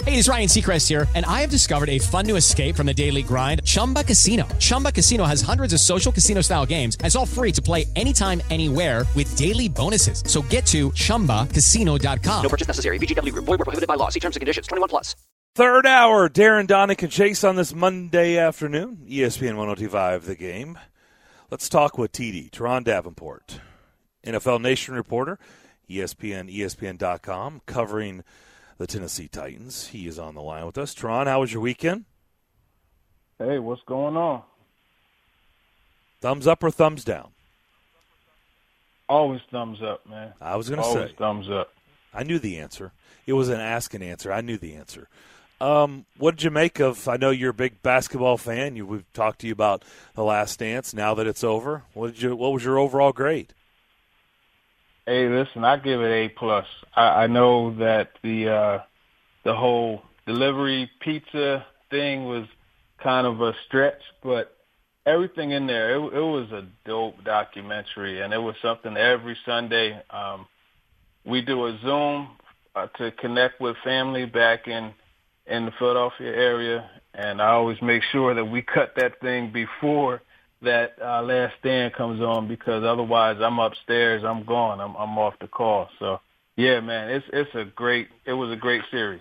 Hey, it's Ryan Seacrest here, and I have discovered a fun new escape from the daily grind, Chumba Casino. Chumba Casino has hundreds of social casino-style games, and it's all free to play anytime, anywhere with daily bonuses. So get to ChumbaCasino.com. No purchase necessary. VGW Group. Void where prohibited by law. See terms and conditions. 21+. Third hour, Darren, Donick, and Chase on this Monday afternoon. ESPN 102.5 The Game. Let's talk with TD, Teron Davenport, NFL Nation reporter, ESPN, ESPN.com, covering the Tennessee Titans. He is on the line with us. Teron, how was your weekend? Hey, what's going on? Thumbs up or thumbs down? Always thumbs up, man. I was going to say. Always thumbs up. I knew the answer. It was an ask and answer. I knew the answer. What did you make of, I know you're a big basketball fan. We've talked to you about The Last Dance now that it's over. What was your overall grade? Hey, listen, I give it A+. I know that the whole delivery pizza thing was kind of a stretch, but everything in there, it was a dope documentary, and it was something every Sunday. We do a Zoom to connect with family back in the Philadelphia area, and I always make sure that we cut that thing before that Last Stand comes on, because otherwise I'm upstairs, I'm gone, I'm off the call. So yeah, man, it was a great series.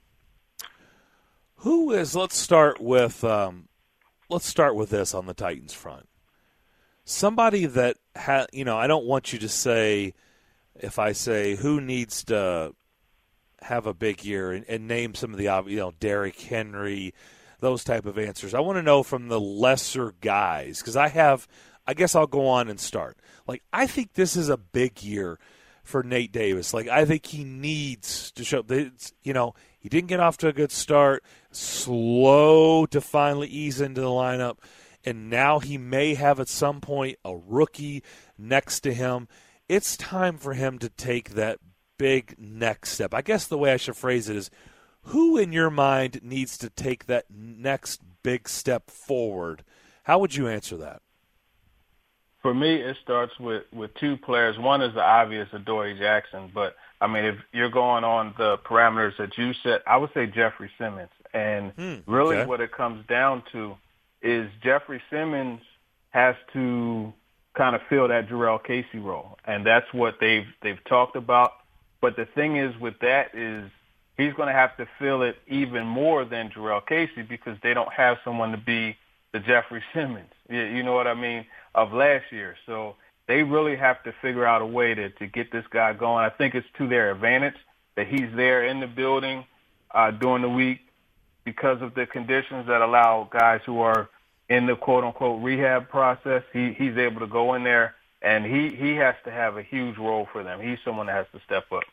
Let's start with this on the Titans front. Somebody that I don't want you to say, if I say who needs to have a big year and name some of the Derrick Henry, those type of answers. I want to know from the lesser guys, because I guess I'll go on and start. I think this is a big year for Nate Davis. I think he needs to show that, he didn't get off to a good start, slow to finally ease into the lineup, and now he may have at some point a rookie next to him. It's time for him to take that big next step. I guess the way I should phrase it is, who in your mind needs to take that next big step forward? How would you answer that? For me, it starts with two players. One is the obvious, Adoree Jackson, but I mean, if you're going on the parameters that you set, I would say Jeffrey Simmons. And really what it comes down to is Jeffrey Simmons has to kind of fill that Jurrell Casey role, and that's what they've talked about. But the thing is with that is he's going to have to fill it even more than Jurrell Casey, because they don't have someone to be the Jeffrey Simmons, you know what I mean, of last year. So they really have to figure out a way to get this guy going. I think it's to their advantage that he's there in the building during the week, because of the conditions that allow guys who are in the quote-unquote rehab process. He's able to go in there, and he has to have a huge role for them. He's someone that has to step up.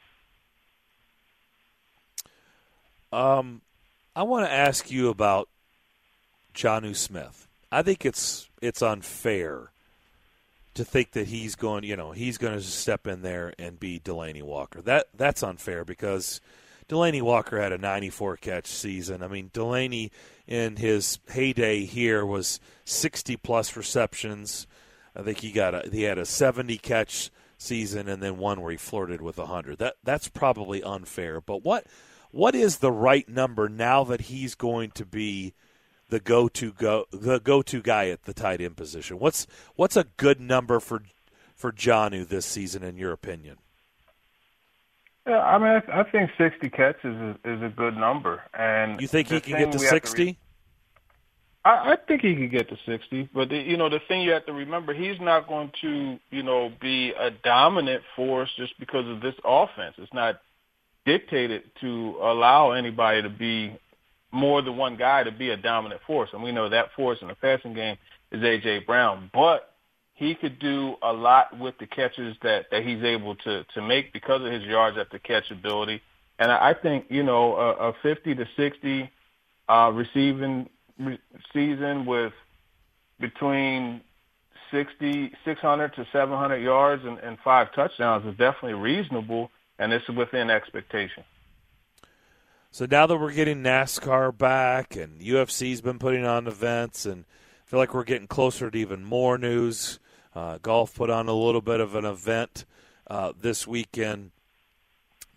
I want to ask you about Jonnu Smith. I think it's unfair to think that he's going to step in there and be Delanie Walker. That's unfair, because Delanie Walker had a 94-catch season. I mean, Delanie in his heyday here was 60-plus receptions. I think he had a 70-catch season, and then one where he flirted with 100. That's probably unfair. But what is the right number now that he's going to be the go-to guy at the tight end position? What's a good number for Jonnu this season, in your opinion? Yeah, I mean, I think 60 catches is a good number. And you think he can get to 60? I think he could get to 60, but the thing you have to remember, he's not going to be a dominant force just because of this offense. It's not dictated to allow anybody to be more than one guy to be a dominant force, and we know that force in the passing game is A.J. Brown. But he could do a lot with the catches that he's able to make because of his yards after catch ability. And I think a 50 to 60 receiving season with between 600 to 700 yards and 5 touchdowns is definitely reasonable, and it's within expectation. So now that we're getting NASCAR back and UFC's been putting on events, and I feel like we're getting closer to even more news. Golf put on a little bit of an event this weekend.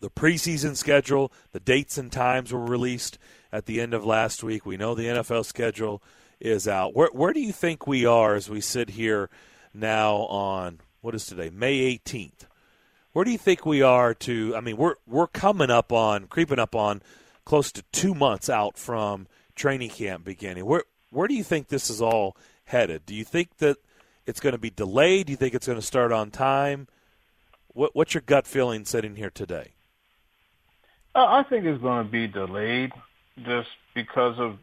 the preseason schedule, the dates and times were released at the end of last week. We know the NFL schedule is out. Where do you think we are as we sit here now on, what is today, May 18th? Where do you think we are we're creeping up on close to 2 months out from training camp beginning. Where do you think this is all headed? Do you think that it's going to be delayed? Do you think it's going to start on time? What's your gut feeling sitting here today? I think it's going to be delayed just because of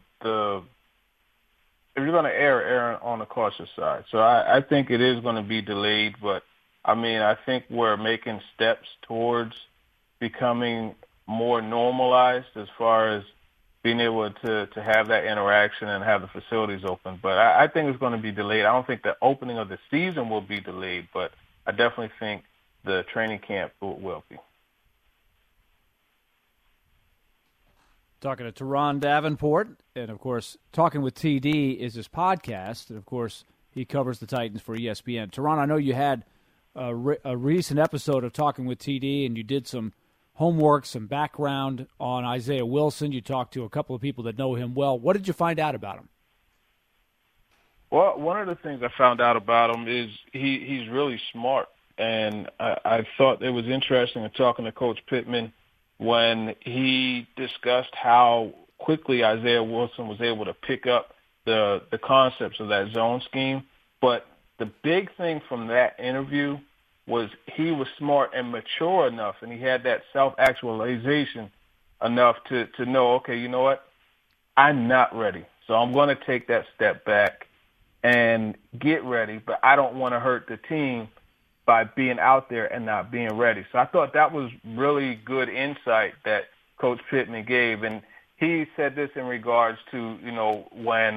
if you're going to err on the cautious side. So I think it is going to be delayed, but I think we're making steps towards becoming more normalized as far as being able to have that interaction and have the facilities open. But I think it's going to be delayed. I don't think the opening of the season will be delayed, but I definitely think the training camp will be. Talking to Teron Davenport, and, of course, Talking with TD is his podcast, and, of course, he covers the Titans for ESPN. Teron, I know you had a recent episode of Talking with TD, and you did some homework, some background on Isaiah Wilson. You talked to a couple of people that know him well. What did you find out about him? Well, one of the things I found out about him is he's really smart, and I thought it was interesting in talking to Coach Pittman when he discussed how quickly Isaiah Wilson was able to pick up the concepts of that zone scheme. But the big thing from that interview was he was smart and mature enough, and he had that self-actualization enough to know, okay, you know what? I'm not ready. So I'm going to take that step back and get ready, but I don't want to hurt the team by being out there and not being ready. So I thought that was really good insight that Coach Pittman gave. And he said this in regards to, when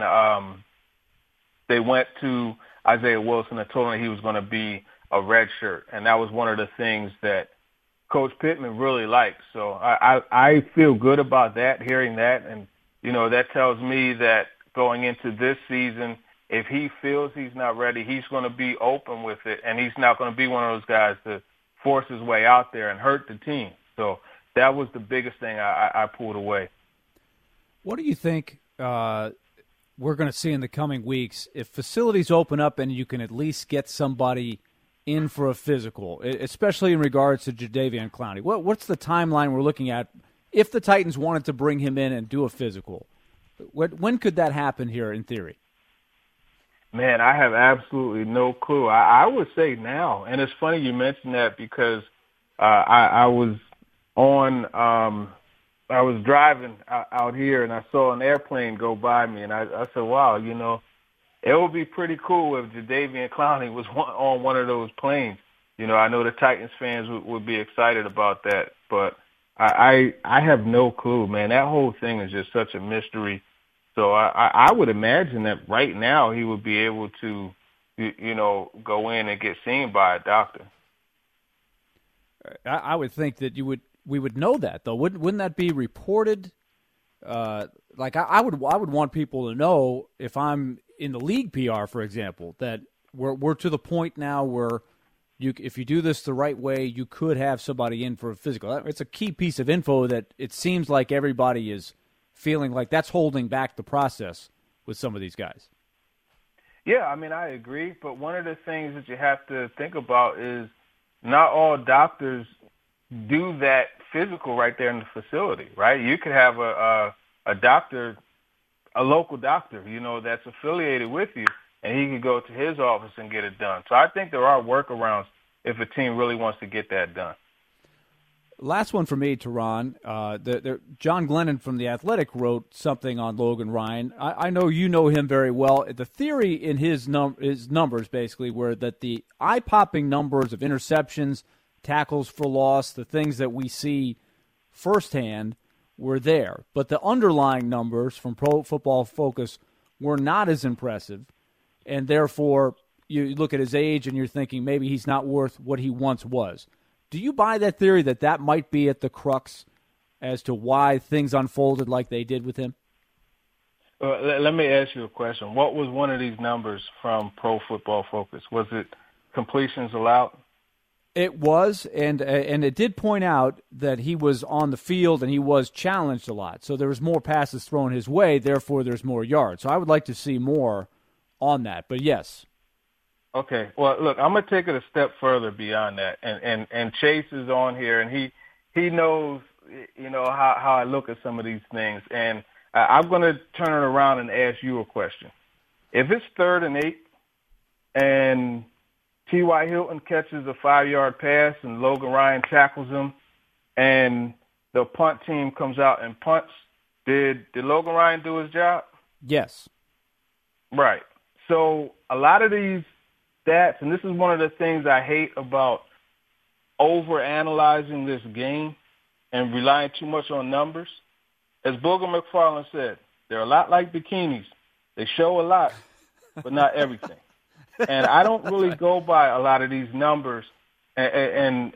they went to Isaiah Wilson and told him he was going to be a red shirt. And that was one of the things that Coach Pittman really liked. So I feel good about that, hearing that. And, that tells me that going into this season, if he feels he's not ready, he's going to be open with it, and he's not going to be one of those guys to force his way out there and hurt the team. So that was the biggest thing I pulled away. What do you think we're going to see in the coming weeks if facilities open up and you can at least get somebody in for a physical, especially in regards to Jadeveon Clowney? What's the timeline we're looking at if the Titans wanted to bring him in and do a physical? When could that happen here in theory? Man, I have absolutely no clue. I would say now, and it's funny you mentioned that because I was driving out here and I saw an airplane go by me, and I said, wow, it would be pretty cool if Jadeveon Clowney was on one of those planes. I know the Titans fans would be excited about that, but I have no clue, man. That whole thing is just such a mystery. So I would imagine that right now he would be able to, go in and get seen by a doctor. I would think that we would know that, though. Wouldn't that be reported? I would want people to know, if I'm in the league PR, for example, that we're to the point now where if you do this the right way, you could have somebody in for a physical. It's a key piece of info that it seems like everybody is feeling like that's holding back the process with some of these guys. Yeah, I agree. But one of the things that you have to think about is not all doctors do that physical right there in the facility, right? You could have a doctor, a local doctor, that's affiliated with you, and he could go to his office and get it done. So I think there are workarounds if a team really wants to get that done. Last one for me, Teron. John Glennon from The Athletic wrote something on Logan Ryan. I know you know him very well. The theory in his numbers basically were that the eye-popping numbers of interceptions, tackles for loss, the things that we see firsthand were there. But the underlying numbers from Pro Football Focus were not as impressive, and therefore you look at his age and you're thinking maybe he's not worth what he once was. Do you buy that theory that might be at the crux as to why things unfolded like they did with him? Let me ask you a question. What was one of these numbers from Pro Football Focus? Was it completions allowed? It was, and it did point out that he was on the field and he was challenged a lot. So there was more passes thrown his way, therefore there's more yards. So I would like to see more on that, but yes. Okay. Well, look, I'm going to take it a step further beyond that. And Chase is on here, and he knows, how I look at some of these things. And I'm going to turn it around and ask you a question. If it's 3rd and 8 and T.Y. Hilton catches a 5-yard pass and Logan Ryan tackles him and the punt team comes out and punts, did Logan Ryan do his job? Yes. Right. So a lot of these stats, and this is one of the things I hate about overanalyzing this game and relying too much on numbers. As Booger McFarland said, they're a lot like bikinis. They show a lot, but not everything. And I don't really go by a lot of these numbers and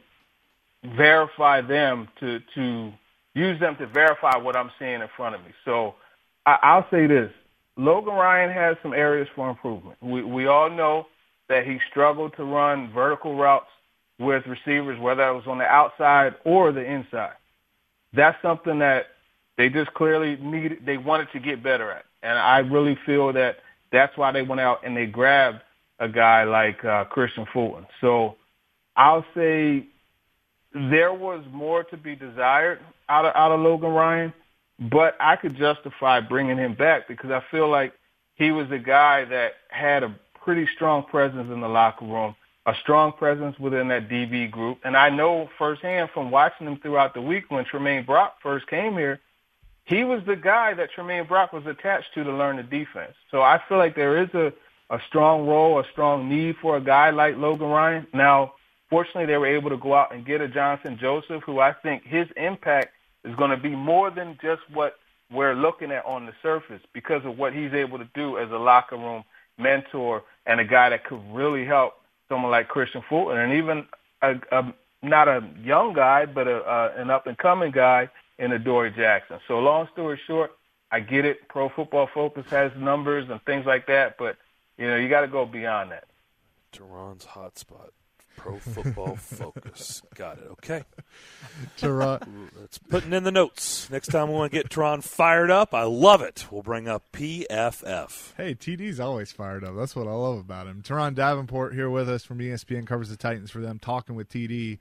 verify them to use them to verify what I'm seeing in front of me. So I'll say this. Logan Ryan has some areas for improvement. We all know that he struggled to run vertical routes with receivers, whether it was on the outside or the inside. That's something that they just clearly they wanted to get better at. And I really feel that that's why they went out and they grabbed a guy like Christian Fulton. So I'll say there was more to be desired out of Logan Ryan, but I could justify bringing him back because I feel like he was a guy that had a pretty strong presence in the locker room, a strong presence within that DB group. And I know firsthand from watching him throughout the week when Tremaine Brock first came here, he was the guy that Tremaine Brock was attached to learn the defense. So I feel like there is a strong role, a strong need for a guy like Logan Ryan. Now, fortunately, they were able to go out and get a Jonathan Joseph, who I think his impact is going to be more than just what we're looking at on the surface because of what he's able to do as a locker room mentor and a guy that could really help someone like Christian Fulton and even not a young guy, but an up-and-coming guy in Adoree Jackson. So long story short, I get it. Pro Football Focus has numbers and things like that, but you got to go beyond that. Teron's hotspot. Pro Football Focus. Got it. Okay. Teron. Let's put it in the notes. Next time we want to get Teron fired up, I love it. We'll bring up PFF. Hey, TD's always fired up. That's what I love about him. Teron Davenport here with us from ESPN, covers the Titans for them, talking with TD.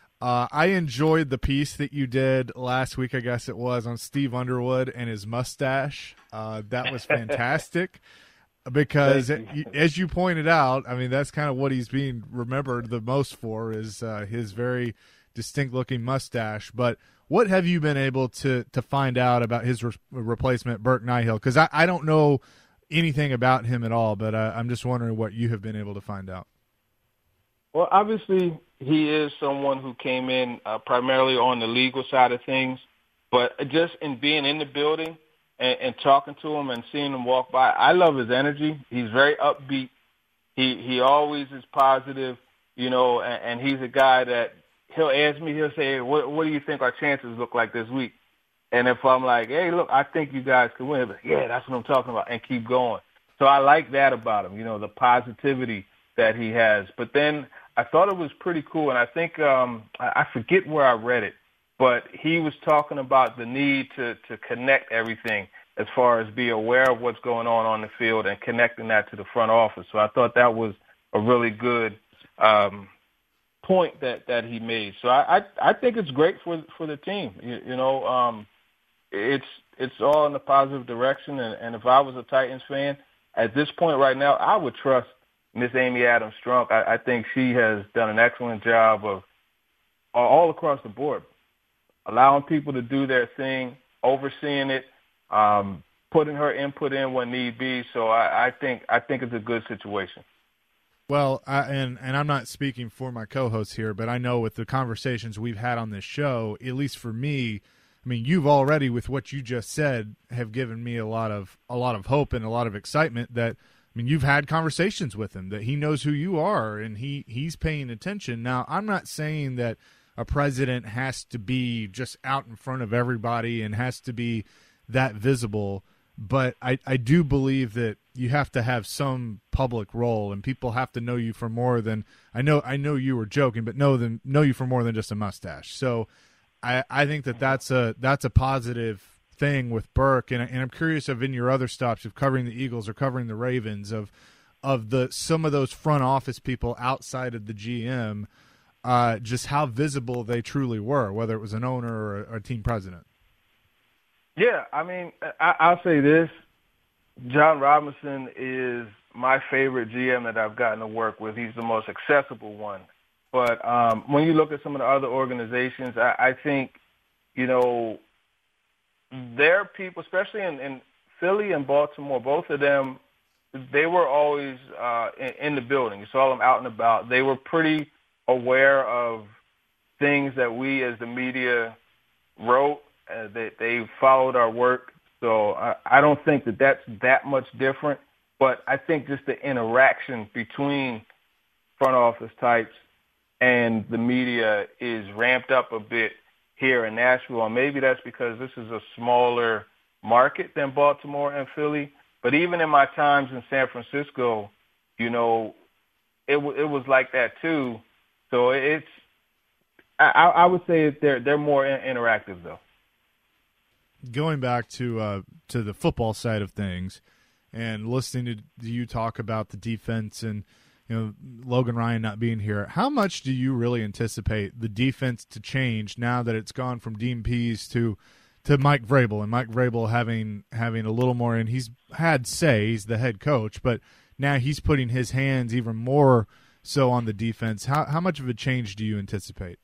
I enjoyed the piece that you did last week, I guess it was, on Steve Underwood and his mustache. That was fantastic. Because, as you pointed out, I mean, that's kind of what he's being remembered the most for is his very distinct-looking mustache. But what have you been able to find out about his replacement, Burke Nihill? Because I don't know anything about him at all, but I'm just wondering what you have been able to find out. Well, obviously, he is someone who came in primarily on the legal side of things. But just in being in the building, and talking to him and seeing him walk by, I love his energy. He's very upbeat. He always is positive, and he's a guy that he'll ask me, he'll say, what do you think our chances look like this week? And if I'm like, hey, look, I think you guys can win, but yeah, that's what I'm talking about, and keep going. So I like that about him, the positivity that he has. But then I thought it was pretty cool, and I think I forget where I read it, but he was talking about the need to connect everything as far as be aware of what's going on the field and connecting that to the front office. So I thought that was a really good point that he made. So I think it's great for the team. It's all in a positive direction. And if I was a Titans fan, at this point right now, I would trust Miss Amy Adams Strunk. I think she has done an excellent job of all across the board, allowing people to do their thing, overseeing it, putting her input in when need be. So I think it's a good situation. Well, and I'm not speaking for my co-hosts here, but I know with the conversations we've had on this show, at least for me, I mean, you've already, with what you just said, have given me a lot of hope and a lot of excitement that, I mean, you've had conversations with him, that he knows who you are and he's paying attention. Now, I'm not saying that a president has to be just out in front of everybody and has to be that visible, but I do believe that you have to have some public role, and people have to know you for more than I know you were joking, but know you for more than just a mustache. So I think that's a positive thing with Burke, and I'm curious of in your other stops of covering the Eagles or covering the Ravens of some of those front office people outside of the GM, just how visible they truly were, whether it was an owner or a team president. Yeah, I mean, I'll say this. John Robinson is my favorite GM that I've gotten to work with. He's the most accessible one. But when you look at some of the other organizations, I think, their people, especially in Philly and Baltimore, both of them, they were always in the building. You saw them out and about. They were pretty aware of things that we as the media wrote. They followed our work. So I don't think that that's that much different. But I think just the interaction between front office types and the media is ramped up a bit here in Nashville. And maybe that's because this is a smaller market than Baltimore and Philly. But even in my times in San Francisco, it was like that too. So I would say they're more interactive though. Going back to the football side of things, and listening to you talk about the defense and Logan Ryan not being here, how much do you really anticipate the defense to change now that it's gone from Dean Pease to Mike Vrabel, and Mike Vrabel having a little more, and he's had say, he's the head coach, but now he's putting his hands even more so on the defense. How much of a change do you anticipate?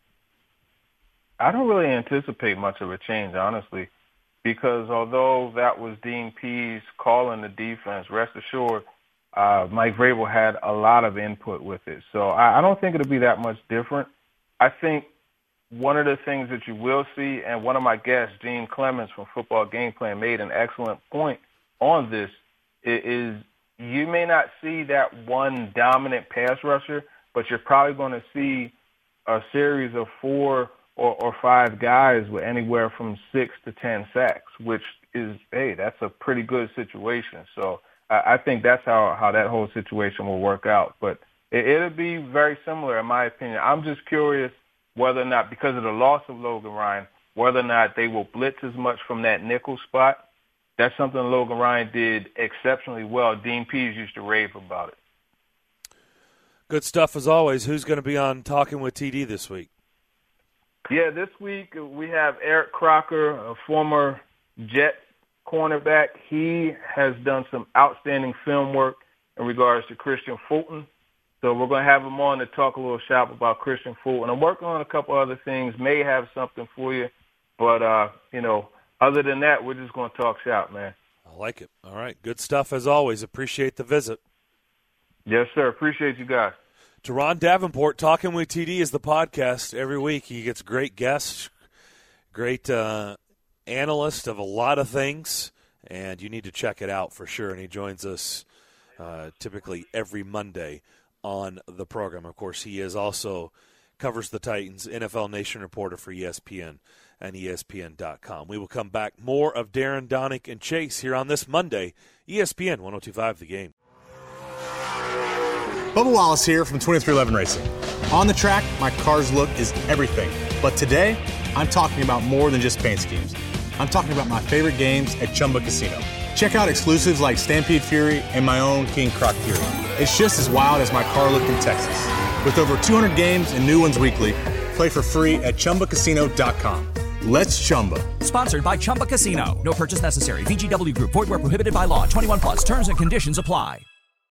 I don't really anticipate much of a change, honestly, because although that was Dean Pease calling the defense, rest assured, Mike Vrabel had a lot of input with it. So I don't think it'll be that much different. I think one of the things that you will see, and one of my guests, Gene Clemens from Football Game Plan, made an excellent point on this, is you may not see that one dominant pass rusher, but you're probably going to see a series of 4 or 5 guys with anywhere from 6 to 10 sacks, which is, hey, that's a pretty good situation. So I think that's how that whole situation will work out. But it'll be very similar, in my opinion. I'm just curious whether or not, because of the loss of Logan Ryan, whether or not they will blitz as much from that nickel spot. That's something Logan Ryan did exceptionally well. Dean Pease used to rave about it. Good stuff as always. Who's going to be on Talking with TD this week? Yeah, this week we have Eric Crocker, a former Jet cornerback. He has done some outstanding film work in regards to Christian Fulton. So we're going to have him on to talk a little shop about Christian Fulton. I'm working on a couple other things, may have something for you. But, other than that, we're just going to talk shop, man. I like it. All right. Good stuff as always. Appreciate the visit. Yes, sir. Appreciate you guys. Teron Davenport, Talking with TD is the podcast every week. He gets great guests, great analyst of a lot of things, and you need to check it out for sure. And he joins us typically every Monday on the program. Of course, he is also covers the Titans, NFL Nation reporter for ESPN and ESPN.com. We will come back. More of Darren, Donick, and Chase here on this Monday, ESPN 102.5 The Game. Bubba Wallace here from 2311 Racing. On the track, my car's look is everything. But today, I'm talking about more than just paint schemes. I'm talking about my favorite games at Chumba Casino. Check out exclusives like Stampede Fury and my own King Croc Fury. It's just as wild as my car look in Texas. With over 200 games and new ones weekly, play for free at ChumbaCasino.com. Let's Chumba. Sponsored by Chumba Casino. No purchase necessary. VGW Group. Void where prohibited by law. 21 plus. Terms and conditions apply.